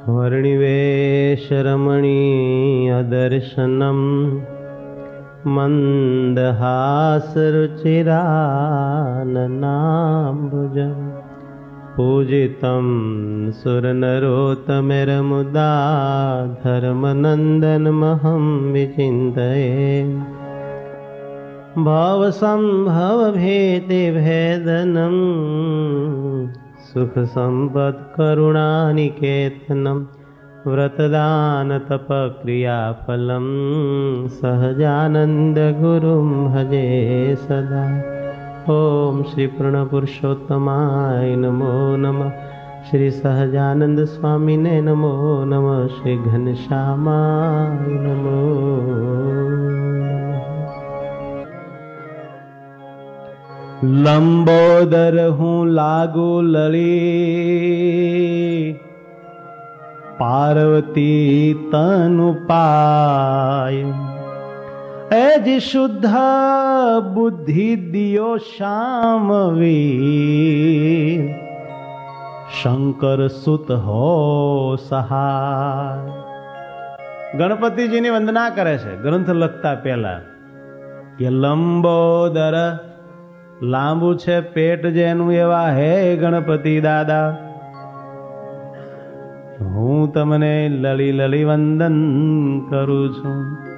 वर्णिवेशरमणीयदर्शनं मन्दहासरुचिराननाम्बुजं पूजितं सुरनरोत्तमैर्मुदा धर्मनन्दनमहं विचिन्तये। भवसम्भवभीतिभेदनं सुखसम्पत्करुणानिकेतनं व्रतदानतपक्रियाफलं सहजानन्दगुरुं भजे सदा। ओम श्री पूर्णपुरुषोत्तमाय नमो नमः। श्री सहजानंद स्वामी ने नमो नमः। श्री घनश्यामाय नमो नमः। लंबोदर हूँ लागू लड़ी पार्वती तनु पाय। एज शुद्ध बुद्धि दियो श्यामवीर शंकर सुत हो सहाय। गणपति जी ની વંદના કરે છે ગ્રંથ લખતા પહેલા કે લંબોદર લાંબુ છે પેટ જેનું એવા હે ગણપતિ દાદા હું તમને લળી લળી વંદન કરું છું।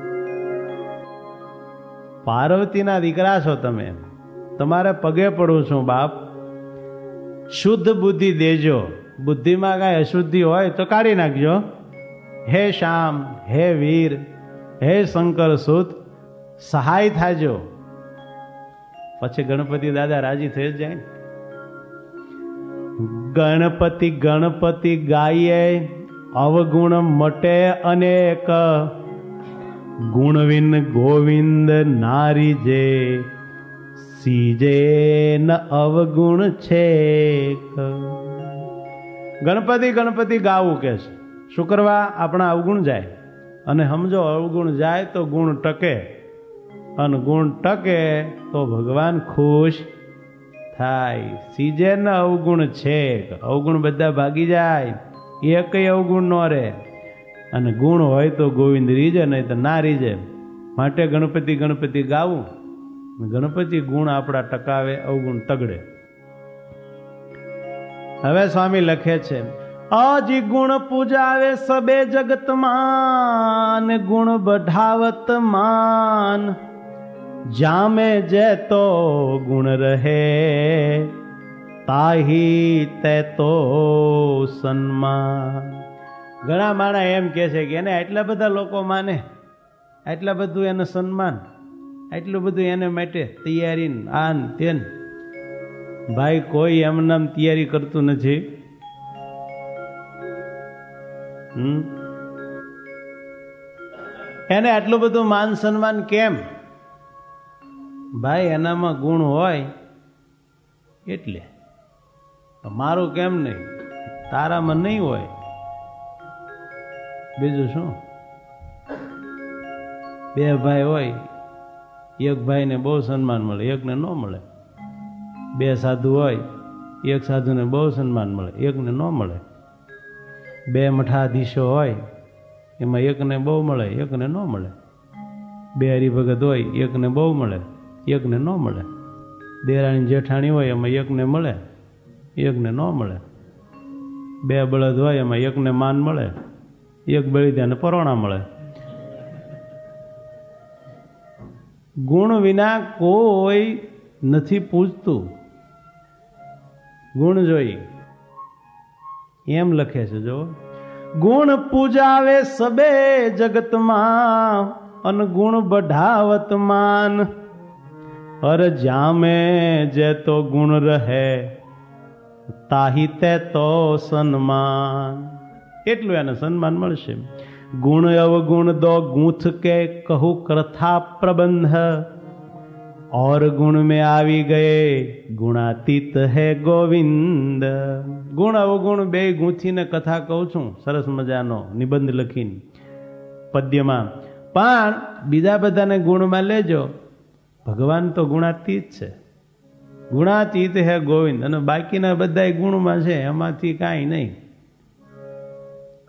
પાર્વતીના દીકરા છો તમે, તમારે પગે પડું છું બાપ। શુદ્ધ બુદ્ધિ દેજો, બુદ્ધિમાં કાંઈ અશુદ્ધિ હોય તો કાઢી નાખજો। હે શ્યામ, હે વીર, હે શંકર સુત સહાય થાજો। પછી ગણપતિ દાદા રાજી થઈ જાય। ગણપતિ ગણપતિ ગાઈએ અવગુણ મટે અનેક ગુણવિન ગોવિંદ નારી જે સીજે ન અવગુણ છે। ગણપતિ ગણપતિ ગાવું કે છે શું કરવા? આપણા અવગુણ જાય અને સમજો અવગુણ જાય તો ગુણ ટકે અને ગુણ ટકે તો ભગવાન ખુશ થાય। સીજે ન અવગુણ છે, અવગુણ બધા ભાગી જાય, એક અવગુણ નો રહે અને ગુણ હોય તો ગોવિંદ રીજે નહીં તો ના રીજે। માટે ગણપતિ ગણપતિ ગાવું, ગણપતિ ગુણ આપણા ટકાવે, અવગુણ તગડે। હવે સ્વામી લખે છે અજી ગુણ પૂજાવે સબે જગતમાન ગુણ બઢાવત માન જામે જે તો ગુણ રહે તાહી તે તો સન્માન। ઘણા માણા એમ કે છે કે એને આટલા બધા લોકો માને, આટલા બધું એને સન્માન, આટલું બધું એને માટે તૈયારી આન તેન। ભાઈ કોઈ એમનામ તૈયારી કરતું નથી। એને આટલું બધું માન સન્માન કેમ? ભાઈ એનામાં ગુણ હોય એટલે। મારું કેમ નહીં? તારામાં નહીં હોય, બીજું શું? બે ભાઈ હોય, એક ભાઈને બહુ સન્માન મળે, એકને ન મળે। બે સાધુ હોય, એક સાધુને બહુ સન્માન મળે, એકને ન મળે। બે મઠાધીશો હોય, એમાં એકને બહુ મળે, એકને ન મળે। બે હરિભગત હોય, એકને બહુ મળે, એકને ન મળે। દેરાણી જેઠાણી હોય, એમાં એકને મળે, એકને ન મળે। બે બળદ હોય, એમાં એકને માન મળે, એક બળિદાને પરોણા મળે। ગુણ વિના કોઈ નથી પૂજતું, ગુણ જોઈ એમ લખે છે જો ગુણ પૂજાવે સબે જગતમાં અન ગુણ બઢાવત માન અર જામે જે તો ગુણ રહે તાહી તે તો સન્માન। એટલું એને સન્માન મળશે। ગુણ અવગુણ દો ગૂંથ કે કહું કથા પ્રબંધ और गुण में आवी गए गुणातीत है गोविंद। गुण अवगुण बे गूंथी ने कथा कहूं छूं, सरस मजानो निबंध लखीने पद्यमां। पण बीजा बधाने गुण में लेजो, भगवान तो गुणातीत छे। गुणातीत है गोविंद, अने बाकीना बधाय गुण में छे, एमांथी कांई नहीं।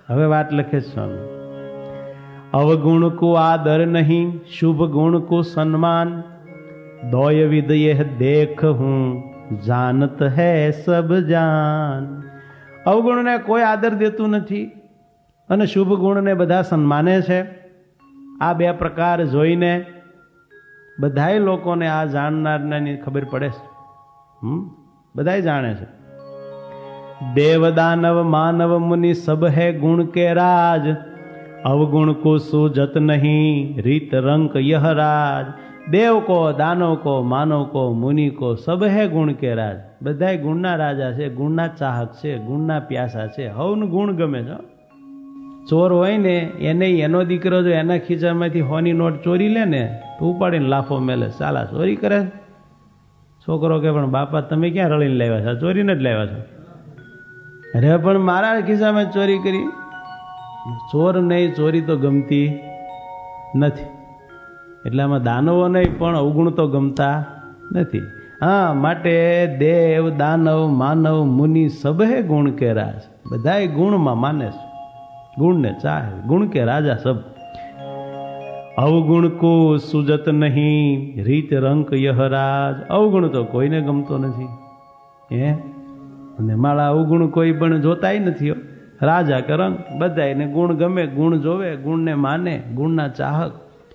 હવે વાત લખે છે સ્વામી, અવગુણ કો આદર નહીં, શુભ ગુણ કો સન્માન, દોય વિદય દેખ હું જાનત હૈ સબ જાન. અવગુણને કોઈ આદર દેતું નથી અને શુભ ગુણને બધા સન્માને છે. આ બે પ્રકાર જોઈને બધાય લોકોને આ જાણનારની ખબર પડે છે. બધાય જાણે છે. દેવ દાનવ માનવ મુનિ સબ હૈ ગુણ કે રાજ, અવગુણ કો सूझत नहीं રીત रंक यह राज. देव को दानव को मानव को मुनि को सब है गुण के राज. બધાય ગુણના રાજા છે, ગુણના ચાહક છે, ગુણના પ્યાસા છે. હવનું ગુણ ગમે છે. ચોર હોય ને એને એનો દીકરો જો એના ખીચામાંથી હોની નોટ ચોરી લે ને તો ઉપાડીને લાફો મેલે, સાલા ચોરી કરે. છોકરો કે પણ બાપા તમે ક્યાં રળીને લાવ્યા છો, ચોરીને જ લાવ્યા છો. અરે પણ મારા ખિસ્સામાં ચોરી કરી. ચોર નહીં, ચોરી તો ગમતી નથી. એટલે આમાં દાનવો નહીં પણ અવગુણ તો ગમતા નથી. હા, માટે દેવ દાનવ માનવ મુનિ સબ હે ગુણ કે રાજ. બધાય ગુણમાં માને છે, ગુણને ચાહે, ગુણ કે રાજા સબ. અવગુણ કો સુજત નહીં રીત રંક યહ રાજ. અવગુણ તો કોઈને ગમતો નથી. અને મારા અવગુણ કોઈ પણ જોતાય નથી. રાજા કે રંગ, બધાને ગુણ ગમે, ગુણ જોવે, ગુણને માને, ગુણના ચાહક.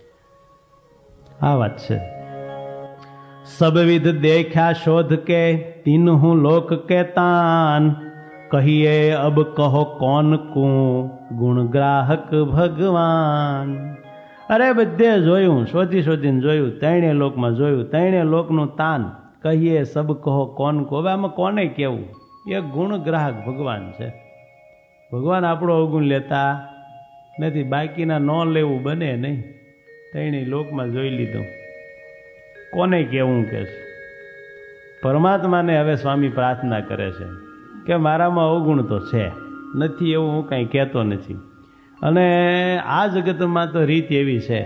આ વાત છે. સબવિધ દેખ્યા શોધ કે તીનહું લોક કે તાન, કહીએ અબ કહો કોન કો ગુણ ગ્રાહક ભગવાન. અરે બધે જોયું, શોધી શોધીને જોયું, ત્રણે લોકમાં જોયું, ત્રણે લોકનું તાન. કહીએ સબ કહો કોન કો. હવે આમાં કોને કેવું? એ ગુણ ગ્રાહક ભગવાન છે. ભગવાન આપણો અવગુણ લેતા નથી. બાકીના ન લેવું બને નહીં. ત્રણેય લોકમાં જોઈ લીધું. કોને કેવું કે છે? પરમાત્માને હવે સ્વામી પ્રાર્થના કરે છે કે મારામાં અવગુણ તો છે, નથી એવું હું કાંઈ કહેતો નથી. અને આ જગતમાં તો રીત એવી છે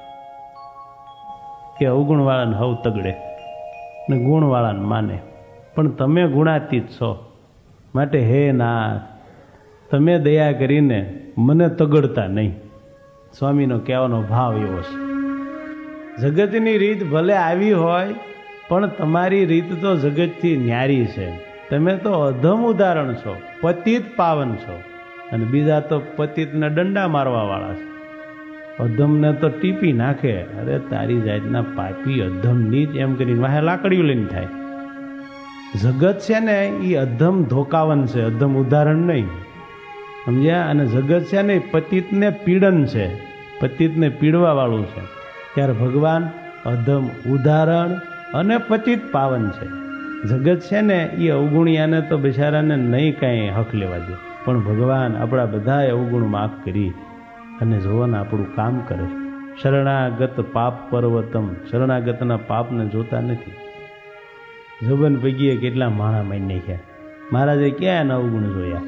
કે અવગુણવાળાને હવ તગડે ને ગુણવાળાને માને. પણ તમે ગુણાતીત છો, માટે હે નાથ તમે દયા કરીને મને તગડતા નહીં. સ્વામીનો કહેવાનો ભાવ એવો છે. જગતની રીત ભલે આવી હોય પણ તમારી રીત તો જગતથી ન્યારી છે. તમે તો અધમ ઉદાહરણ છો, પતિત પાવન છો. અને બીજા તો પતિતને દંડા મારવા વાળા છે. અધમને તો ટીપી નાખે. અરે તારી જાતના પાપી અધમની જ એમ કરીને વાહે લાકડીઓ લઈને થાય. જગત છે ને એ અધમ ધોકાવન છે, અધમ ઉદાહરણ નહીં. સમજ્યા? અને જગત છે ને પતિતને પીડન છે, પતિતને પીડવા વાળું છે. ત્યારે ભગવાન અધમ ઉદાહરણ અને પતિત પાવન છે. જગત છે ને એ અવગુણિયાને તો બિચારાને નહીં કાંઈ હક લેવા દે. પણ ભગવાન આપણા બધાએ અવગુણ માફ કરી અને જોવાને આપણું કામ કરે. શરણાગત પાપ પર્વતમ. શરણાગતના પાપને જોતા નથી. જોબન પૈકીએ કેટલા માણા મારી નાખ્યા. મહારાજે ક્યાં એના અવગુણ જોયા?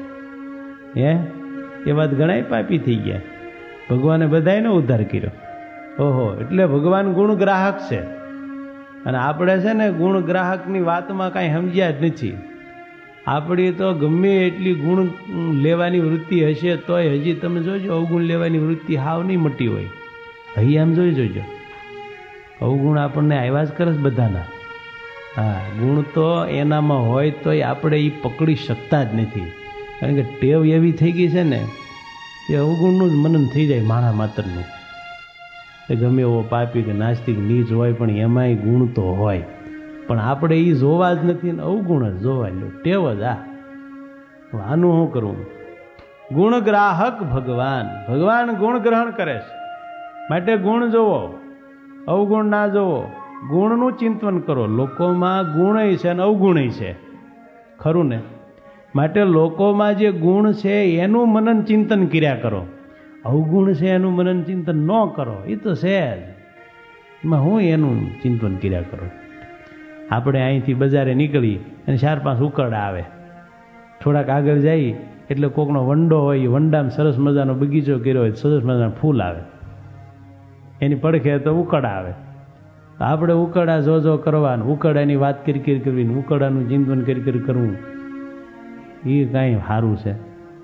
એ વાત ઘણા પાપી થઈ ગયા. ભગવાને બધાયનો ઉદ્ધાર કર્યો. ઓહો, એટલે ભગવાન ગુણ ગ્રાહક છે. અને આપણે છે ને ગુણ ગ્રાહકની વાતમાં કાંઈ સમજ્યા જ નથી. આપણી તો ગમે એટલી ગુણ લેવાની વૃત્તિ હશે તોય હજી તમે જોજો અવગુણ લેવાની વૃત્તિ હાવ નહીં મટી હોય. અહીં આમ જોઈ જોજો, અવગુણ આપણને આવ્યા જ કરે બધાના. હા, ગુણ તો એનામાં હોય તોય આપણે એ પકડી શકતા જ નથી. કારણ કે ટેવ એવી થઈ ગઈ છે ને એ અવગુણનું જ મનન થઈ જાય માણા માત્રનું. એ ગમે એવો પાપી કે નાસ્તિક નીચ હોય પણ એમાંય ગુણ તો હોય. પણ આપણે એ જોવા જ નથી ને અવગુણ જ જોવા લો. ટેવ જ આનું શું કરવું? ગુણ ગ્રાહક ભગવાન. ભગવાન ગુણ ગ્રહણ કરે છે. માટે ગુણ જોવો, અવગુણ ના જોવો. ગુણનું ચિંતન કરો. લોકોમાં ગુણય છે અને અવગુણય છે, ખરું ને? માટે લોકોમાં જે ગુણ છે એનું મનન ચિંતન કર્યા કરો. અવગુણ છે એનું મનન ચિંતન ન કરો. એ તો છે જ, એમાં હું એનું ચિંતન કર્યા કરો. આપણે અહીંથી બજારે નીકળી અને 4-5 ઉકરડા આવે. થોડાક આગળ જઈ એટલે કોકનો વંડો હોય, એ વંડામાં સરસ મજાનો બગીચો કર્યો હોય, સરસ મજાના ફૂલ આવે. એની પડખે તો ઉકરડા આવે. આપણે ઉકરડા જો કરવાનું, ઉકરડાની વાત કરી કરવી, ઉકરડાનું ચિંતન કરી કરવું, એ કાંઈ સારું છે?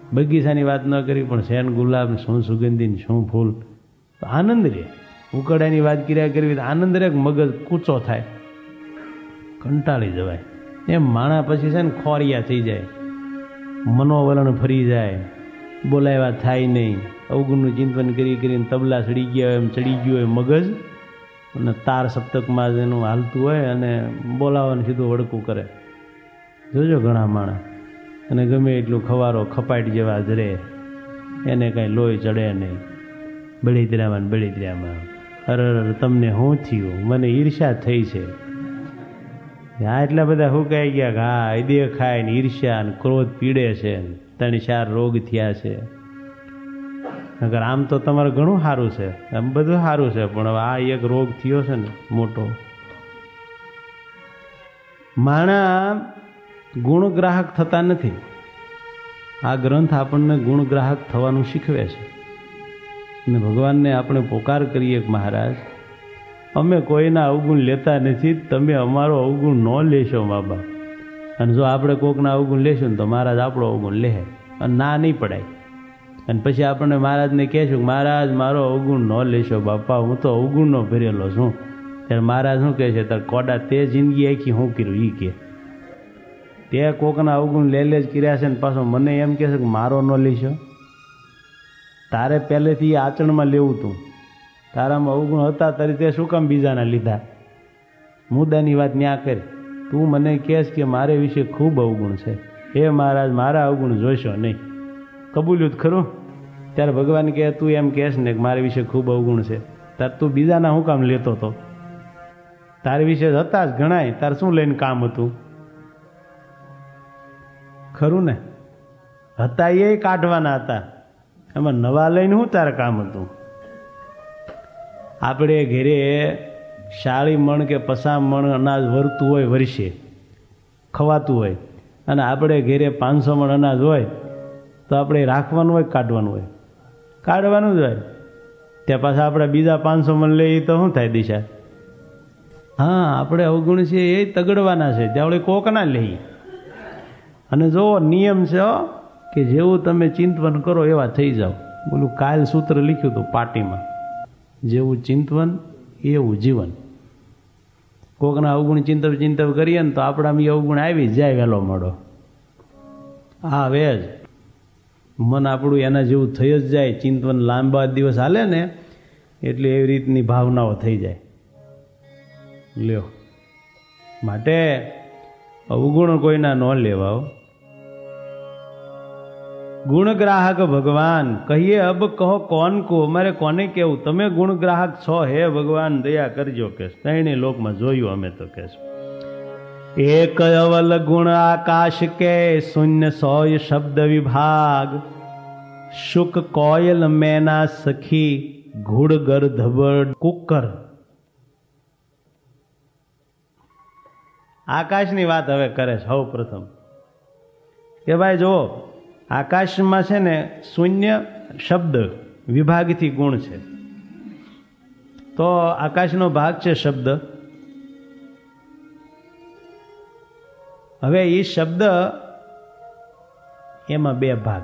બગીચાની વાત ન કરી પણ શેન ગુલાબ, શું સુગંધી, શું ફૂલ, આનંદ રહે. ઉકરડાની વાત કર્યા કરવી આનંદ રહે, મગજ કૂચો થાય, કંટાળી જવાય. એમ માણા પછી છે ને ખોરિયા થઈ જાય, મનોવલણ ફરી જાય, બોલાવ્યા થાય નહીં. અવગુણનું ચિંતન કરી કરીને તબલા ચડી ગયા હોય એમ ચડી ગયું હોય મગજ, અને તાર સપ્તકમાં જ એનું હાલતું હોય અને બોલાવવાનું સીધું વડકું કરે. જોજો ઘણા માણા, અને ગમે એટલું ખવારો ખપાટ જેવા જ રહે, એને કાંઈ લોહી ચડે નહીં. બળીતરામાં બળીતરામાં, અરે તમને શું થયું, મને ઈર્ષા થઈ છે. હા એટલા બધા હુકાઈ ગયા કે હા દેખાય ને ઈર્ષ્યા ને ક્રોધ પીડે છે, 3-4 રોગ થયા છે. અગર આમ તો તમારે ઘણું સારું છે, આમ બધું સારું છે, પણ હવે આ એક રોગ થયો છે ને મોટો. માણા ગુણગ્રાહક થતા નથી. આ ગ્રંથ આપણને ગુણગ્રાહક થવાનું શીખવે છે. અને ભગવાનને આપણે પોકાર કરીએ કે મહારાજ અમે કોઈના અવગુણ લેતા નથી, તમે અમારો અવગુણ ન લેશો મા બાપ. અને જો આપણે કોકના અવગુણ લેશું ને તો મહારાજ આપણો અવગુણ લે, અને ના નહીં પડાય. અને પછી આપણને મહારાજને કહેશું કે મહારાજ મારો અવગુણ ન લેશો બાપા, હું તો અવગુણનો ભરેલો છું. ત્યારે મહારાજ શું કહે છે, તાર કોડા તે જિંદગી આખી શું કર્યું એ કે તે કોકના અવગુણ લે જ કર્યા છે ને પાછો મને એમ કહે છે કે મારો ન લેશો. તારે પહેલેથી આચરણમાં લેવું હતું, તારામાં અવગુણ હતા તારે તે શું કામ બીજાના લીધા. મુદ્દાની વાત ન્યા કર. તું મને કહેશ કે મારે વિશે ખૂબ અવગુણ છે, હે મહારાજ મારા અવગુણ જોશો નહીં. કબૂલ્યું જ ખરું. ત્યારે ભગવાન કહે તું એમ કહેશ ને કે મારા વિશે ખૂબ અવગુણ છે, તાર તું બીજાના શું કામ લેતો હતો. તારી વિશે હતા જ ઘણાય, તાર શું લઈને કામ હતું. ખરું ને, હતા એ કાઢવાના હતા, એમાં નવા લઈને શું તારે કામ હતું. આપણે ઘરે 40 મણ કે 50 મણ અનાજ વરતું હોય, વર્ષે ખવાતું હોય, અને આપણે ઘરે 500 મણ અનાજ હોય તો આપણે રાખવાનું હોય કાઢવાનું હોય, કાઢવાનું જ હોય. ત્યાં પાછા આપણે બીજા 500 મણ લઈએ તો શું થાય દિશા. હા આપણે અવગુણ છે એ તગડવાના છે, ત્યાં આપણે કોકના લઈએ. અને જો નિયમ છે કે જેવું તમે ચિંતન કરો એવા થઈ જાઓ. બોલું કાલ સૂત્ર લખ્યું હતું પાટીમાં, જેવું ચિંતન એવું જીવન. કોકના અવગુણ ચિંતવ કરીએ ને તો આપણામાં એ અવગુણ આવી જાય વહેલો મોડો. આવે જ મન આપણું એના જેવું થઈ જ જાય. ચિંતન લાંબા દિવસ હાલે ને એટલે એવી રીતની ભાવનાઓ થઈ જાય. લ્યો માટે અવગુણ કોઈના ન લેવાઓ. ગુણગ્રાહક ભગવાન કહીએ અબ કહો કોન કો, અમારે કોને કેવું, તમે ગુણગ્રાહક છો હે ભગવાન દયા કરજો. કે ત્રણેય લોકમાં જોયું અમે તો કે એક અવલ ગુણ આકાશ કે શૂન્ય 100 શબ્દ વિભાગ, શુક કોયલ મેના સખી ઘુડ ગર્ધબડ કુકર. આકાશની વાત હવે કરે છે. સૌ પ્રથમ કે ભાઈ જો આકાશમાં છે ને શૂન્ય શબ્દ વિભાગથી ગુણ છે. તો આકાશનો ભાગ છે શબ્દ. હવે એ શબ્દ એમાં 2 ભાગ,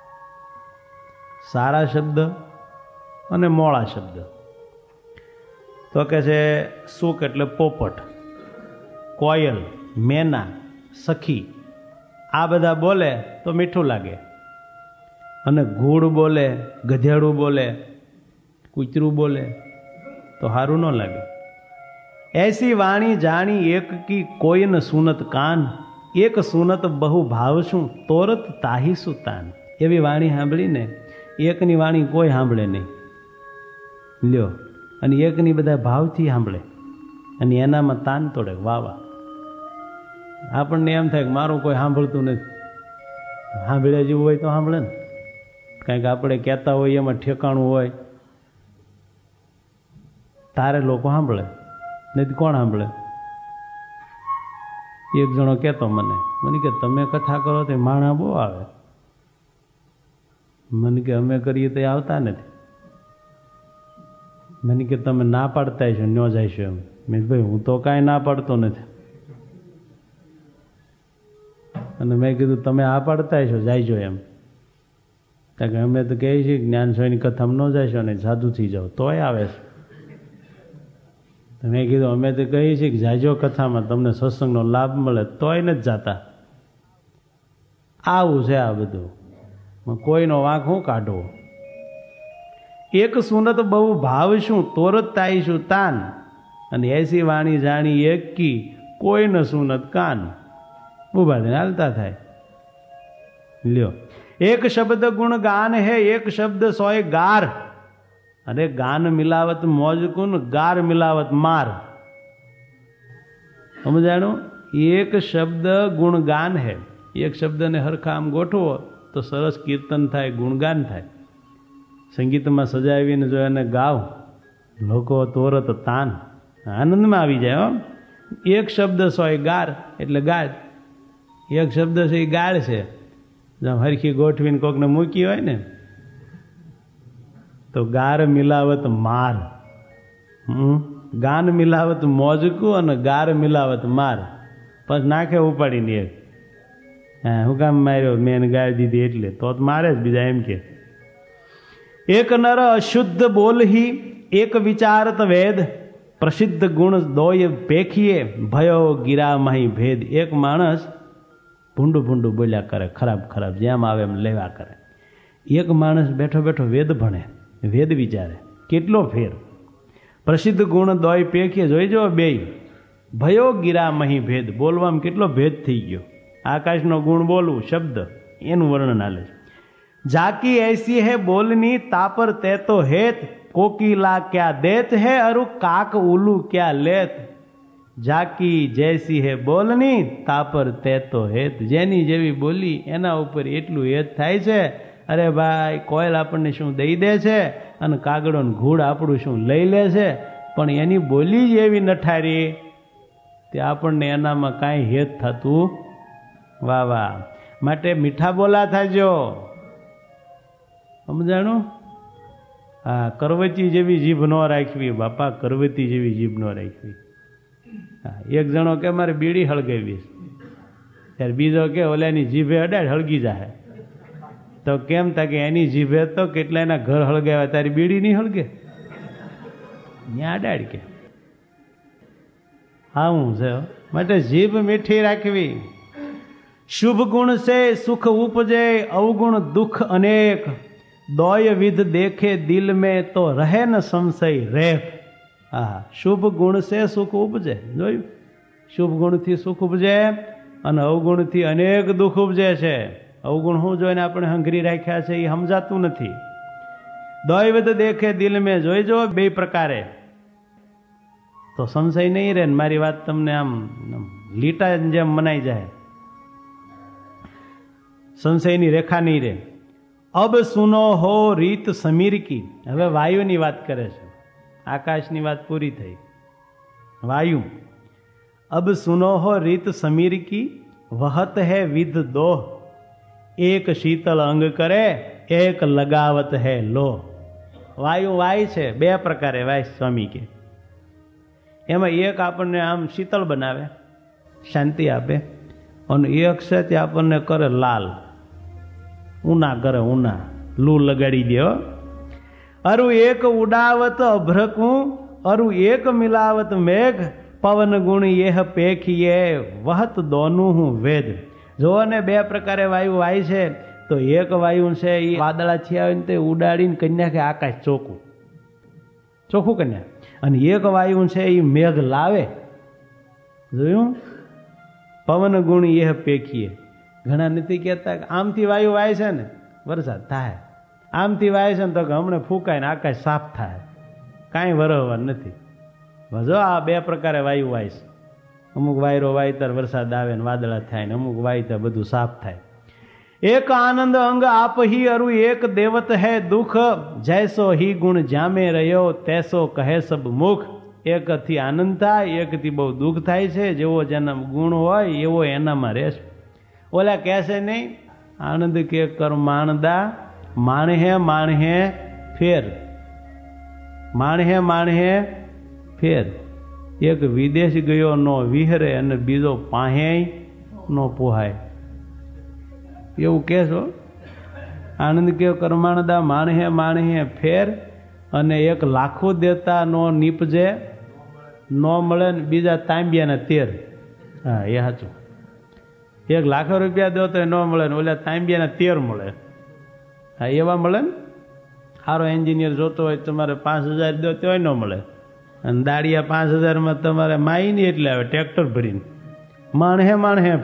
સારા શબ્દ અને મોળા શબ્દ. તો કે છે સુક એટલે પોપટ, કોયલ, મેના, સખી, આ બધા બોલે તો મીઠું લાગે. અને ઘૂડ બોલે, ગધેડું બોલે, કૂતરું બોલે તો સારું ન લાગે. એસી વાણી જાણી એક કી કોઈ ન સુનત કાન, એક સુનત બહુ ભાવશું તોરત તાહી સુતાન. એવી વાણી સાંભળીને એકની વાણી કોઈ સાંભળે નહીં. લ્યો, અને એકની બધા ભાવથી સાંભળે અને એનામાં તાન તોડે. વાવા આપણને એમ થાય કે મારું કોઈ સાંભળતું નથી. સાંભળ્યા જેવું હોય તો સાંભળે ને, કારણ કે આપણે કહેતા હોઈએ એમાં ઠેકાણું હોય તારે લોકો સાંભળે, નહીં કોણ સાંભળે. એક જણો કહેતો મને કે તમે કથા કરો તો માણા બહુ આવે. મને કે અમે કરીએ તો આવતા નથી. મને કે તમે ના પાડતા છો, ન જઈશું એમ. મેં ભાઈ હું તો કાંઈ ના પાડતો નથી. અને મેં કીધું તમે આ પાડતા છો જાયજો એમ. કે અમે તો કહીએ છીએ જ્ઞાન સ્વામીની કથામાં ન જશો ને સાધુ થઈ જાઓ તોય આવે છે. મેં કીધું અમે તો કહીએ છીએ કે જાજો કથામાં તમને સત્સંગનો લાભ મળે તોય નથી જાતા. આવું છે આ બધું, કોઈનો વાંક હું કાઢવો. એક સુનત બહુ ભાવ શું તોરત તાઈશું તાન, અને એસી વાણી જાણી એક કી કોઈ ન સુનત કાન. ઉભા થઈને હાલતા થાય. લ્યો, એક શબ્દ ગુણ ગાન હે એક શબ્દ સોય ગાર, અરે ગાન મિલાવત મોજ કુન ગાર મિલાવત માર. સમજાણું? એક શબ્દ ગુણગાન હે, એક શબ્દને હરખા આમ ગોઠવો તો સરસ કીર્તન થાય, ગુણગાન થાય. સંગીતમાં સજાવીને જો એને ગાવ લોકો તોરત તાન આનંદમાં આવી જાય. એક શબ્દ સોય ગાર એટલે ગાળ, એક શબ્દ છે એ ગાળ છે. જેમ હરખી ગોઠવીને કોકને મૂકી હોય ને તો ગાર મિલાવત માર. ગાન મિલાવત મોજકું અને ગાર મિલાવત માર. પછી નાખે ઉપાડીને એક, હા હું કામ માર્યો, મેં ગાળ દીધી એટલે, તો મારે જ બીજા એમ કે. એક નર અશુદ્ધ બોલહી એક વિચારત વેદ, પ્રસિદ્ધ ગુણ દોય પેખીએ ભયો ગિરા માહી ભેદ. એક માણસ ભૂંડું ભૂંડું બોલ્યા કરે, ખરાબ ખરાબ જેમ આવે એમ લેવા કરે. એક માણસ બેઠો બેઠો વેદ ભણે, વેદ વિચારે. કેટલો ફેર! પ્રસિદ્ધ ગુણ દોય પેખીએ, જોઈજો બે ભયો ગિરા મહી ભેદ. બોલવામાં કેટલો ભેદ થઈ ગયો. આકાશનો ગુણ બોલવું શબ્દ, એનું વર્ણન આલે છે. જાકી એસી હે બોલની તાપર તે તો હેત, કોકિલા ક્યા દેત હે અરુ કાક ઉલુ ક્યા લેત. જાકી જૈસી હે બોલની તાપર તે તો હેત. જેની જેવી બોલી એના ઉપર એટલું હેત થાય છે. અરે ભાઈ, કોયલ આપણને શું દઈ દે છે અને કાગડો ને ઘૂડ આપણું શું લઈ લે છે, પણ એની બોલી જ એવી નઠારી તે આપણને એનામાં કાંઈ હેત થતું. વાહ વાહ! માટે મીઠા બોલા થાજો. સમજાણું? હા, કરવતી જેવી જીભ ન રાખવી બાપા, કરવતી જેવી જીભ ન રાખવી. હા, એક જણો કે મારે બીડી હળગાવી, ત્યારે બીજો કે ઓલાની જીભે અડાડ હળગી જાય. તો કેમ તા કે એની જીભે તો કેટલા એના ઘર હળગાવ્યા, તારી બીડી નહીં હળગે, ત્યાં અડાડ કે. હા હું છે. માટે જીભ મીઠી રાખવી. શુભ ગુણ સે સુખ ઉપજે, અવગુણ દુઃખ અનેક. દોય વિધ દેખે દિલ में તો રહે ન સંશય રેખ. હા, શુભ ગુણ સે સુખ ઉપજે. જોયું? શુભ ગુણથી સુખ ઉપજે અને અવગુણથી અનેક દુઃખ ઉપજે છે. અવગુણ શું જોઈને આપણે હંગરી રાખ્યા છે એ સમજાતું નથી. દોય વિધ દેખે દિલ में, જોઈજો બે પ્રકારે, તો સંશય નહીં રહે. મારી વાત તમને આમ લીટા જેમ મનાઈ જાય, સંશયની રેખા નહીં રહે. અબ સુનો હો રીત સમીર કી. હવે વાયુની વાત કરે છે. આકાશની વાત પૂરી થઈ. વાયુ. અબ સુનો હો રીત સમીર કી, વહત હે વિધ દોહ. એક શીતલ અંગ કરે, એક લગાવત હે લોહ. વાયુ વાય છે, બે પ્રકારે વાય સ્વામી કે. એમાં એક આપણને આમ શીતળ બનાવે, શાંતિ આપે, અને એક છે તે આપણને કરે લાલ, ઉના કરે, ઉના લૂ લગાડી દે. અરુ એક ઉડાવત અભ્રકું, અરુ એક મિલાવત મેઘ. પવન ગુણ યેહ પેખીએ, વહત દોનું હું વેદ. જો ને બે પ્રકારે વાયુ વાય છે, તો એક વાયુ છે એ વાદળા થયા હોય ને તે ઉડાડીને કન્યા કે આકાશ ચોખ્ખું ચોખ્ખું કન્યા, અને એક વાયુ છે એ મેઘ લાવે. જોયું? પવન ગુણ યેહ પેખીએ. ઘણા નથી કહેતા કે આમથી વાયુ વાય છે ને વરસાદ થાય, આમથી વાય છે ને તો કે હમણાં ફૂંકાય ને આકાશ સાફ થાય. કાંઈ વરહવાર નથી. જો આ બે પ્રકારે વાયુ વાય છે. અમુક વાયરો વાયતર વરસાદ આવે ને વાદળા થાય ને અમુક વાયતર બધું સાફ થાય. એક આનંદ અંગ આપ હી અરુ એક દેવત હૈ દુઃખ. જૈસો હી ગુણ જામે રહ્યો તૈસો કહે સબ મુખ. એકથી આનંદ થાય, એકથી બહુ દુઃખ થાય છે. જેવો જેના ગુણ હોય એવો એનામાં રહેશે. ઓલા કહેશે નહીં, આનંદ કે કર માણદા, માણહે ફેર. માણહે ફેર. એક વિદેશ ગયો નો વિહરે અને બીજો પાહે નો પોહાય. એવું કહેશો? આનંદ કેવ કર્માણદા માણહે ફેર, અને એક લાખો દેતા નો નીપજે ન મળે ને બીજા તાંબિયાના 13. હા એ સાચું. 1 લાખ રૂપિયા દો તો ન મળે ને ઓલા તાંબિયાના 13 મળે. હા એવા મળે ને. સારો એન્જિનિયર જોતો હોય તમારે 5000 દો તોય ન મળે, અને દાડિયા 5000 તમારે માઈ નહીં એટલે આવે ટ્રેક્ટર ભરીને. માણહે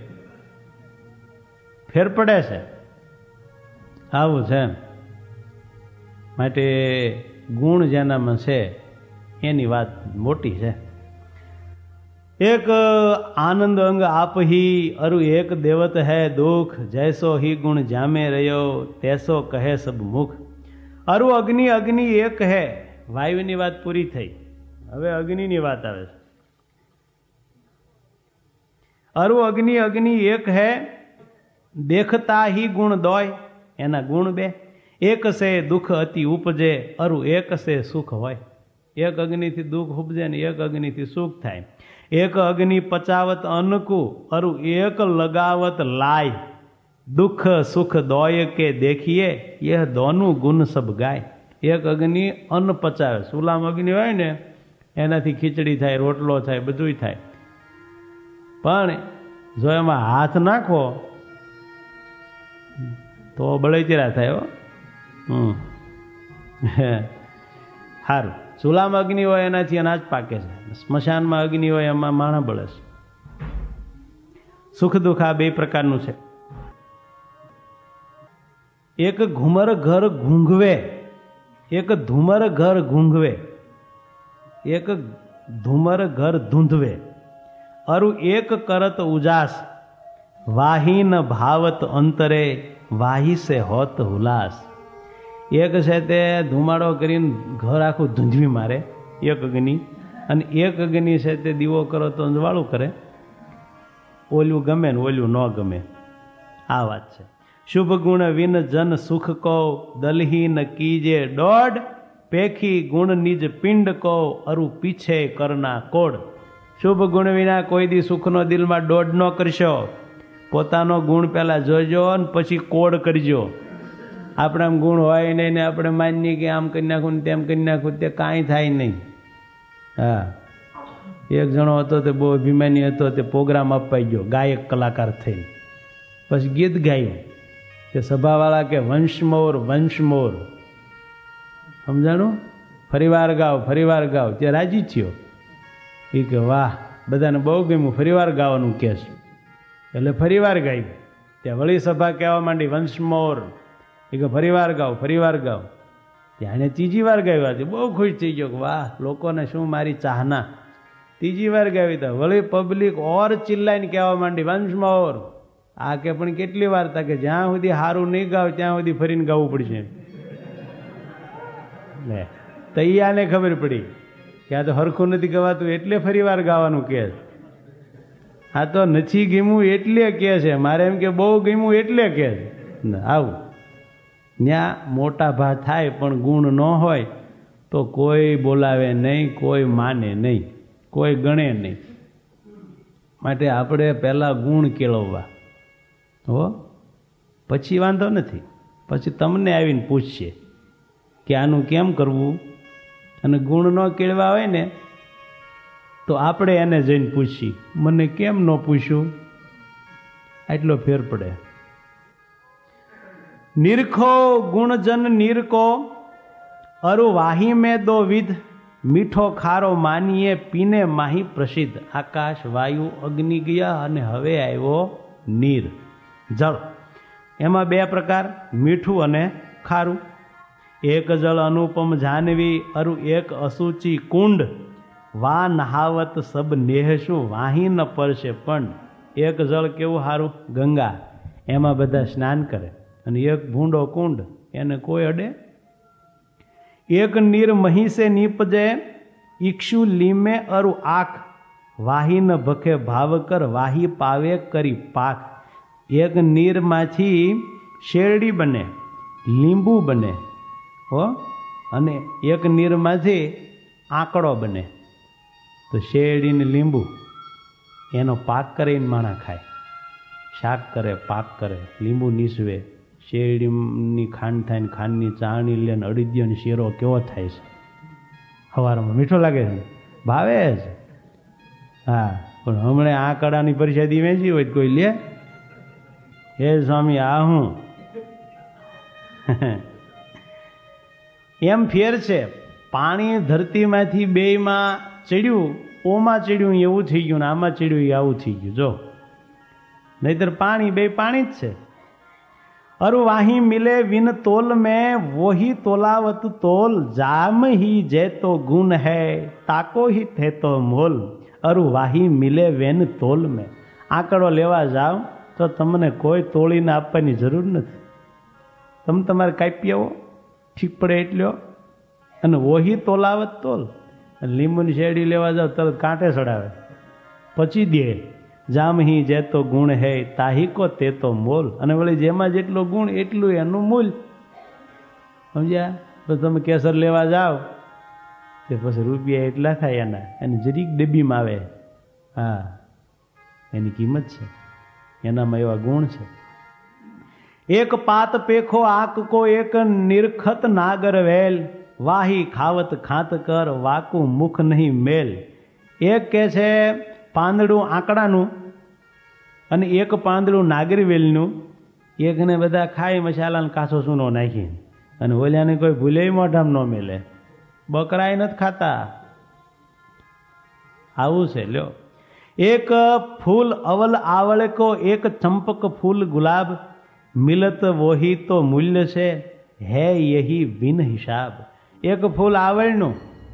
ફેર પડે છે. આવું છે. માટે ગુણ જેનામાં છે એની વાત મોટી છે. એક આનંદ અંગ આપહી અરુ એક દેવત હૈ દુઃખ, જૈસો હી ગુણ જામે રહ્યો તૈસો કહે સબ મુખ. અરુ અગ્નિ એક હૈ. વાયુની વાત પૂરી થઈ, હવે અગ્નિની વાત આવે છે. અરુ અગ્નિ એક હૈ, દેખતા હી ગુણ દોય. એના ગુણ 2. એક સે દુઃખ અતિ ઉપજે, અરુ એક સે સુખ હોય. એક અગ્નિથી દુઃખ ઉપજે ને એક અગ્નિથી સુખ થાય. એક અગ્નિ પચાવત અન્નકુ, અરુ એક લગાવત લાય. દુઃખ સુખ દોય કે દેખીએ, यह दोनों गुण सब गाय. એક અગ્નિ અન્ન પચાવે. સુલામ અગ્નિ હોય ને એનાથી ખીચડી થાય, રોટલો થાય, બધું થાય. પણ જો એમાં હાથ નાખો તો બળેચેરા થાય. સારું. ચૂલામાં અગ્નિ હોય એનાથી અનાજ પાકે છે, સ્મશાનમાં અગ્નિ હોય એમાં માણસ બળે છે. સુખ દુઃખ આ 2 પ્રકારનું છે. એક ઘુમર ઘર ઘૂંઘવે, એક ધુમર ઘર ઘૂંઘવે, એક ધુમર ઘર ધૂંધવે. અરુ એક કરત ઉજાસ, વાહી ન ભાવત અંતરે, વાહી સે હોત હુલાસ. એક છે તે ધુમાડો કરીને ઘર આખું ધૂંધવી મારે, એક અગ્નિ. અને એક અગ્નિ છે તે દીવો કરો તો અંજવાળું કરે. ઓલું ગમે ને ઓલું ન ગમે. આ વાત છે. શુભ ગુણ વિન જન સુખ કો, દલહી ન કીજે દોડ. પેખી ગુણ નિજ પિંડ કો, અરુ પીછે કરના કોડ. શુભ ગુણ વિના કોઈ દી સુખનો દિલમાં દોડ ન કરશો. પોતાનો ગુણ પહેલા જોજો ને પછી કોડ કરજો. આપણા ગુણ હોય નહીં ને આપણે માનીએ કે આમ કરી નાખું ને તેમ કરી નાખું, તે કાંઈ થાય નહીં. હા, એક જણો હતો તે બહુ અભિમાની હતો, તે પ્રોગ્રામ અપાઈ ગયો ગાયક કલાકાર થઈને. પછી ગીત ગાયું. તે સભાવાળા કે વંશમોર વંશમોર, સમજાણું? ફરીવાર ગાવ. તે રાજી થયો. એ કે વાહ, બધાને બહુ ગમ્યું, ફરીવાર ગાવાનું કહે છે. એટલે ફરીવાર ગાયું. ત્યાં વળી સભા કહેવા માંડી વંશમોર. એ કે ફરીવાર ગાવ. ત્યાં એને 3જી વાર ગાયું. હતી બહુ ખુશ થઈ ગયો કે વાહ, લોકોને શું મારી ચાહના. 3જી વાર ગાવી તો વળી પબ્લિક ઓર ચિલ્લાઈને કહેવા માંડી વંશમોર. આ કે પણ કેટલી વાર તા કે જ્યાં સુધી સારું નહીં ગાવ ત્યાં સુધી ફરીને ગાવું પડશે. તૈયાને ખબર પડી કે આ તો હરખું નથી ગવાતું એટલે ફરી વાર ગાવાનું કહે છે. આ તો નથી ગમ્યું એટલે કહે છે, મારે એમ કે બહુ ગમ્યું એટલે કહે છે. આવું ત્યાં મોટા ભા થાય પણ ગુણ ન હોય તો કોઈ બોલાવે નહીં, કોઈ માને નહીં, કોઈ ગણે નહીં. માટે આપણે પહેલાં ગુણ કેળવવા હો, પછી વાંધો નથી. પછી તમને આવીને પૂછશે કે આનું કેમ કરવું. અને ગુણ ન કેળવા હોય ને તો આપણે એને જઈને પૂછીએ મને કેમ ન પૂછ્યું. એટલો ફેર પડે. નિરખો ગુણજન નિરકો, અરુ વાહી મેં 2 વિધ. મીઠો ખારો માનીએ પીને માહી પ્રસિદ્ધ. આકાશ વાયુ અગ્નિ ગયા અને હવે આવ્યો નીર જળ. એમાં 2 પ્રકાર, મીઠું અને ખારું. એક જળ અનુપમ જાનવી, અરુ એક અસુચિ કુંડ. વા નહાવત સબ નેહશું, વાહી ન પરશે પણ. એક જળ કેવું સારું, ગંગા, એમાં બધા સ્નાન કરે. અને એક ભૂંડો કુંડ, એને કોઈ અડે. એક નીર મહીસે નીપજે, ઈક્ષુ લીમે અરુ આંખ. વાહી ન ભખે ભાવકર, વાહી પાવે કરી પાક. એક નીરમાંથી શેરડી બને, લીંબુ બને હો, અને એક નીરમાંથી આંકડો બને. તો શેરડી ને લીંબુ એનો પાક કરીને માણા ખાય. શાક કરે, પાક કરે, લીંબુ નીસવે, શેરડીની ખાંડ થાય ને ખાંડની ચાણી લે ને અડીદિયો ને શેરો કેવો થાય છે, સવારમાં મીઠો લાગે છે, ભાવે છે. હા, પણ હમણાં આ કડાની પરિષદી વેચી હોય કોઈ લે, હે સ્વામી આ હું એમ ફેર છે. પાણી ધરતીમાંથી બેયમાં ચડ્યું, ઓમાં ચડ્યું એવું થઈ ગયું ને આમાં ચડ્યું એ આવું થઈ ગયું. જો નહીતર પાણી બે પાણી જ છે. અરु वाही मिले विन तोल में वो ही तोलावत तोल, जाम ही जे तो गुण है ताको ही थे तो मोल. अरु वाही मिले वेन तोल में, આંકડો લેવા જાઓ તો તમને કોઈ તોડીને આપવાની જરૂર નથી. તમે તમારે કાપી આવો, ઠીક પડે એટલો. અને વોહી તોલાવત તોલ, લીંબુની શેરડી લેવા જાઓ તરત કાંઠે ચડાવે, પછી દે. જામહી જે તો ગુણ હે તાહી કો તે તો મોલ. અને વળી જેમાં જેટલો ગુણ એટલું એનું મૂલ. સમજ્યા? તો તમે કેસર લેવા જાઓ તે પછી રૂપિયા એટલા થાય એના, એની જરીક ડબ્બીમાં આવે. હા, એની કિંમત છે, એનામાં એવા ગુણ છે. એક પાત પેખો આંક કો એક નિરખત નાગર વેલ, વાહી ખાવત ખાત કર વાકું મુખ નહીં મેલ. એક કે છે પાંદડું આંકડાનું અને એક પાંદડું નાગરવેલનું. એકને બધા ખાઈ મસાલાને કાચો સૂનો નાખી, અને ઓલ્યાને કોઈ ભૂલે મોઢામાં ન મેલે. બકરાય નથી ખાતા. આવું છે. લ્યો, એક ફૂલ અવલ આવળ કો એક ચંપક ફૂલ ગુલાબ, મિલત વોહી તો મૂલ્ય છે હે યહી બિન હિસાબ. એક ફૂલ આવળનું,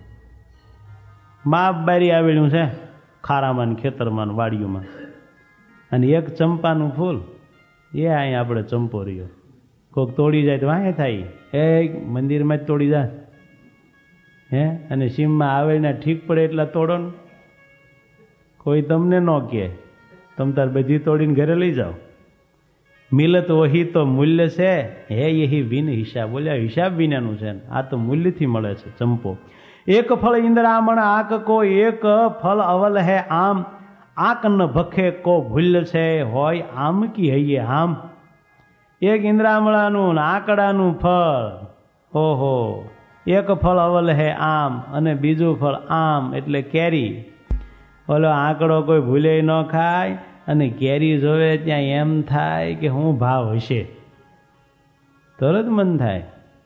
માપ બારી આવેલું છે ખારામાં ખેતરમાં વાડીઓમાં, અને એક ચંપાનું ફૂલ, એ અહીંયા આપણે ચંપો રહ્યો. કોઈક તોડી જાય તો વાંહે થાય, એ મંદિરમાં જ તોડી જાય હે. અને સીમમાં આવેને ઠીક પડે એટલા તોડો ને, કોઈ તમને ન કહે, તમે તાર બધી તોડીને ઘરે લઈ જાઓ. મિલત વહી તો મૂલ્ય છે હે યહી વિન હિસાબ. બોલ્યા હિસાબ વિનાનું છે, આ તો મૂલ્યથી મળે છે ચંપો. એક ફળ ઇન્દ્રામણ આંક કો એક ફળ અવલ હે આમ, આંક ન ભખે કો ભૂલ્ય છે હોય આમ કી હૈયે આમ. એક ઇન્દ્રામણાનું આંકડાનું ફળ, ઓહો, એક ફળ અવલ હે આમ અને બીજું ફળ આમ એટલે કેરી. ઓલો આંકડો કોઈ ભૂલે ન ખાય, અને કેરી જોવે ત્યાં એમ થાય કે શું ભાવ હશે, તરત મન થાય.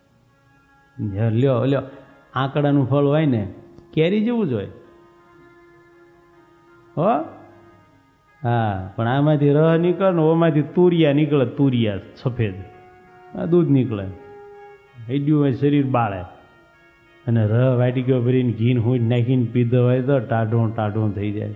લ્યો લ્યો, આંકડાનું ફળ હોય ને કેરી જેવું જ હોય હો. હા, પણ આમાંથી રહ નીકળે ને ઓમાંથી તુરિયા નીકળે, તુરિયા સફેદ દૂધ નીકળે, હેડ્યું હોય શરીર બાળે. અને રહ વાટીકો ભરીને ઘીન હું નાખીને પીધો હોય તો ટાઢું ટાઢું થઈ જાય.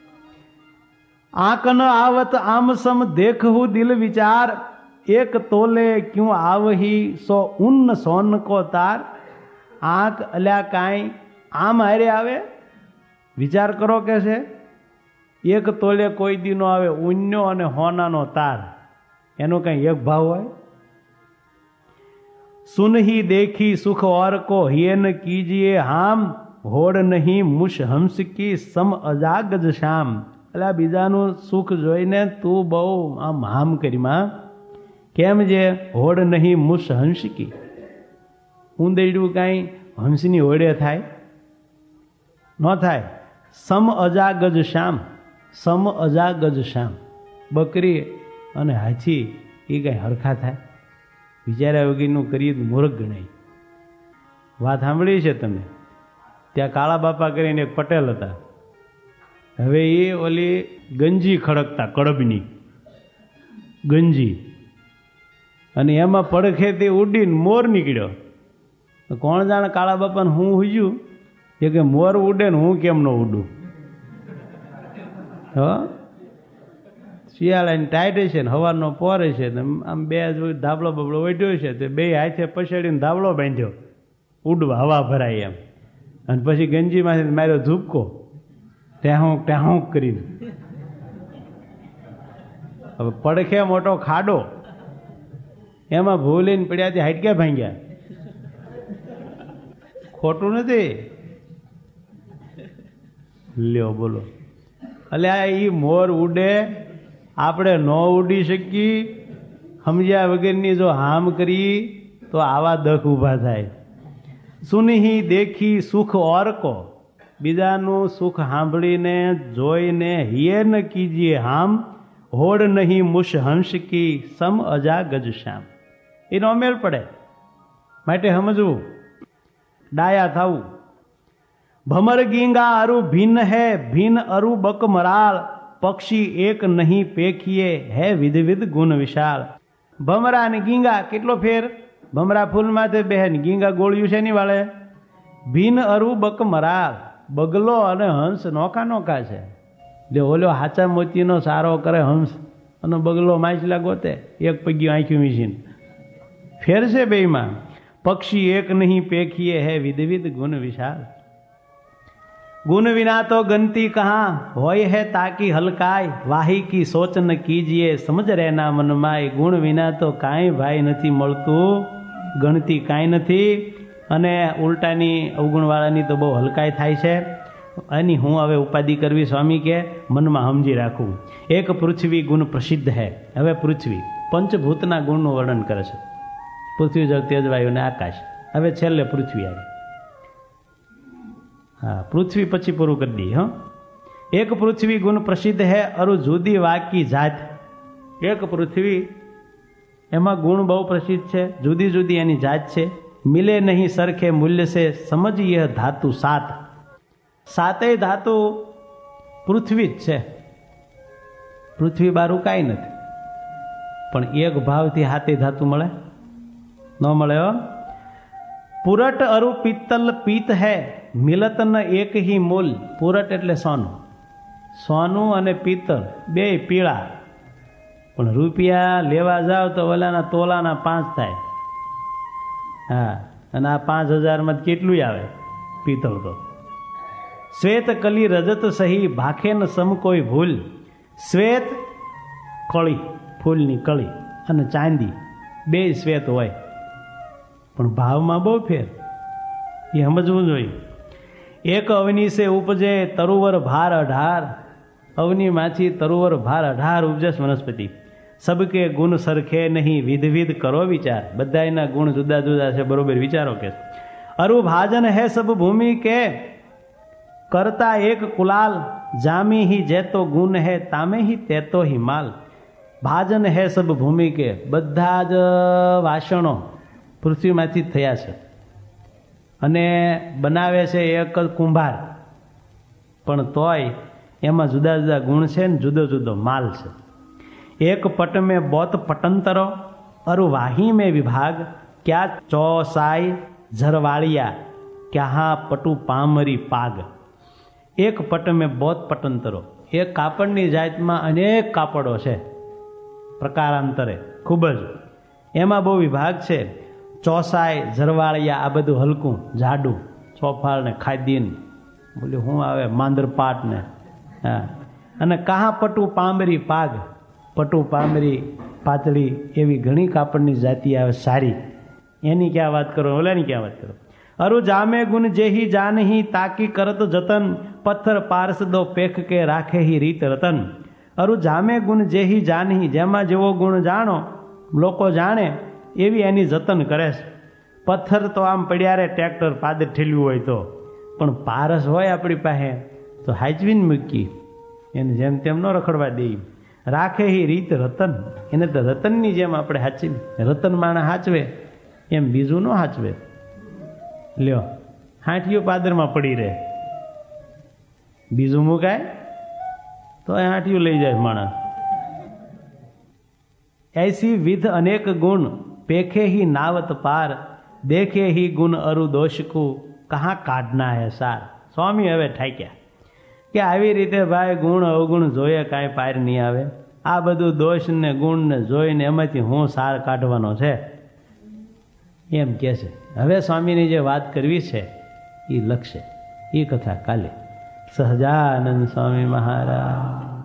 આંક ન આવત આમ સમ દેખવું દિલ વિચાર, એક તોલે ક્યું આવહી સો ઉન્ન સોન કો તાર. આંખ અલ્યા કાંઈ આમ હારે આવે, વિચાર કરો કે છે. એક તોલે કોઈ દી નો આવે ઉન્નો અને હોનાનો તાર, એનો કઈ એક ભાવ હોય. સુનહી દેખી સુખ और को હિયન કીજીએ હામ, હોડ નહીં મુશ હંસ કી સમ અજાગજ શામ. એટલે બીજાનું સુખ જોઈને તું બહુ આમ હામ કરીમાં કેમ છે. હોડ નહીં મુશ હંસ કી, ઊંદરડું કાંઈ હંસની હોડે થાય ન થાય. સમ અજાગજ શામ, સમ અજાગજ શામ. બકરી અને હાથી એ કાંઈ હરખા થાય? વિચાર્યા વગરનું કરીએ તો મૂર્ખ ગણાય. વાત સાંભળી છે તમે? ત્યાં કાળા બાપા કરીને એક પટેલ હતા. હવે એ ઓલી ગંજી ખડકતા, કડબની ગંજી, અને એમાં પડખે તે ઉડીને મોર નીકળ્યો. કોણ જાણે કાળા બાપાને હું હુજ્યું એ કે મોર ઉડે ને હું કેમ ન ઉડું. હ, શિયાળાની ટાઈટ છે ને હવારનો પોર છે, આમ બે ધાબળો બબળો ઓઢ્યો છે, તે બે હાથે પછાડીને ધાબળો બાંધ્યો ઉડવા, હવા ભરાય એમ. અને પછી ગંજીમાંથી માર્યો ઝૂપકો, ટેહુંક ટેહુંક કરીને. હવે પડખે મોટો ખાડો, એમાં ભૂલીને પડ્યા તે હાડક્યા ભાંગ્યા. ખોટું નથી? લ્યો બોલો. એટલે એ મોર ઉડે, આપણે ન ઉડી શકીએ સમજ્યા વગરની જો હામ કરી તો આવા દખ ઊભા થાય. સુનહી દેખી સુખ ઓર કો, બીજાનું સુખ સાંભળીને જોઈને હિયે ન કીજીએ હામ, હોડ નહીં મુશ હંસ કી સમ અજા ગજ શ્યામ. એનો મેળ પડે માટે સમજવું, ડાયા થવું. ભમર ગીંગા અરુ ભિન્ન હે, ભિન્ન અરુ બક મરાળ, પક્ષી એક નહીં પેખીએ હે વિધ ગુણ વિશાળ. ભમરા અને ગીંગા કેટલો ફેર? ભમરા ફૂલમાંથી બહેન, ગીંગા ગોળિયું છે ની વાળે. ભિન્ન અરુ બક મરાળ, બગલો અને હંસ નોકા નોકા છે. જે ઓલો હાચા મોતીનો સારો કરે હંસ, અને બગલો માછલા ગોતે એક પગ્યું આંખ્યું મીસીને. ફેર છે બેમાં. પક્ષી એક નહીં પેખીએ હે વિધ ગુણ વિશાળ. गुण विना तो गनती कहाँ होय है ताकि हलकाय, वाही की सोच न कीजिए समझ रहना मन माय. गुण विना तो કાંઈ ભાઈ નથી મળતું, ગણતી કાંઈ નથી. અને ઉલટાની અવગુણવાળાની તો બહુ હલકાઈ થાય છે. એની હું હવે ઉપાધિ કરવી સ્વામી કે મનમાં સમજી રાખવું. એક પૃથ્વી ગુણ પ્રસિદ્ધ હૈ. હવે પૃથ્વી પંચભૂતના ગુણનું વર્ણન કરે છે. પૃથ્વી જળ તેજ વાયુ અને આકાશ. હવે છેલ્લે પૃથ્વી આવી. હા, પૃથ્વી પછી પૂરું કરી દઈએ. હા, એક પૃથ્વી ગુણ પ્રસિદ્ધ હૈ અરુ જુદી વાકી જાત. એક પૃથ્વી એમાં ગુણ બહુ પ્રસિદ્ધ છે, જુદી જુદી એની જાત છે. મિલે નહીં સરખે મૂલ્ય છે સમજીએ ધાતુ સાત. સાતેય ધાતુ પૃથ્વી જ છે. પૃથ્વી બારું કાંઈ નથી. પણ એક ભાવથી હાથે ધાતુ મળે ન મળે. પુરટ અરુ પિત્તલ પીત હૈ, મિલત ન એક હી મૂલ. પુરટ એટલે સોનું. સોનું અને પિત્તળ બે પીળા, પણ રૂપિયા લેવા જાવ તો ઓલાના તોલાના 5 થાય. હા, અને આ 5000 કેટલું આવે પિત્તળ તો. શ્વેત કલી રજત સહી ભાખે ન સમ કોઈ ભૂલ. શ્વેત કળી, ફૂલની કળી, અને ચાંદી બે શ્વેત હોય, પણ ભાવમાં બહુ ફેર. એ સમજવું જોઈએ. એક અવની સે ઉપજે તરુવર ભાર 18. અવનીમાંથી તરુવર ભાર 18 ઉપજે વનસ્પતિ. સબકે ગુણ સરખે નહીં વિધ કરો વિચાર. બધાના ગુણ જુદા જુદા છે, બરોબર વિચારો કે. અરુ ભાજન હે સબ ભૂમિ કે, કરતા એક કુલાલ. જામી હી જેતો ગુણ હે તામે હી તેતો હી માલ. ભાજન હે સબ ભૂમિ કે, બધા જ વાસણો પૃથ્વીમાંથી જ થયા છે, અને બનાવે છે એક જ કુંભાર, પણ તોય એમાં જુદા જુદા ગુણ છે ને જુદો જુદો માલ છે. એક પટ મેં બોત પટંતરો અરુ વાહી મેં વિભાગ. ક્યાં ચોસાઈ ઝરવાળિયા, ક્યાં પટુ પામરી પાગ. એક પટ મેં બોત પટંતરો. એક કાપડની જાતમાં અનેક કાપડો છે, પ્રકારાંતરે ખૂબ જ. એમાં બહુ વિભાગ છે. ચોસાઈ ઝરવાળિયા આ બધું હલકું જાડું, ચોફાળ ને ખાદીન બોલ્યું શું આવે, માંદરપાટ ને. હા, અને કાહા પટુ પામરી પાગ. પટુ પામરી પાતળી એવી ઘણી કાપડની જાતિ આવે સારી. એની ક્યાં વાત કરો, ઓલાની ક્યાં વાત કરો. અરુ જામે ગુણ જેહી જાનહી તાકી કરત જતન. પથ્થર પારસ દો પેખ કે રાખે હી રીત રતન. અરુ જામે ગુણ જેહી જાનહી, જેમાં જેવો ગુણ જાણો લોકો જાણે એવી એની જતન કરે છે. પથ્થર તો આમ પડ્યા રે, ટ્રેક્ટર પાદર ઠેલ્યું હોય તો, પણ પારસ હોય આપણી પાસે તો હાચવીને મૂકી, એને જેમ તેમ ન રખડવા દે. રાખે હી રીત રતન, એને તો રતનની જેમ આપણે હાચવી. રતન માણસ હાચવે એમ બીજું ન હાચવે. લ્યો, હાંઠીઓ પાદરમાં પડી રહે, બીજું મુકાય તો હાંઠીઓ લઈ જાય માણસ. ऐसी विध अनेक गुण पेखे ही नावत पार. देखे ही गुण अरु दोष को कहाँ काढ़ना है सार. સ્વામી હવે ઠાક્યા કે આવી રીતે ભાઈ ગુણ અવગુણ જોઈએ કાંઈ પાર નહીં આવે. આ બધું દોષ ને ગુણ ને જોઈને એમાંથી હું સાર કાઢવાનો છે એમ કે છે. હવે સ્વામીની જે વાત કરવી છે એ લખશે. એ કથા કાલે. સહજાનંદ સ્વામી મહારાજ.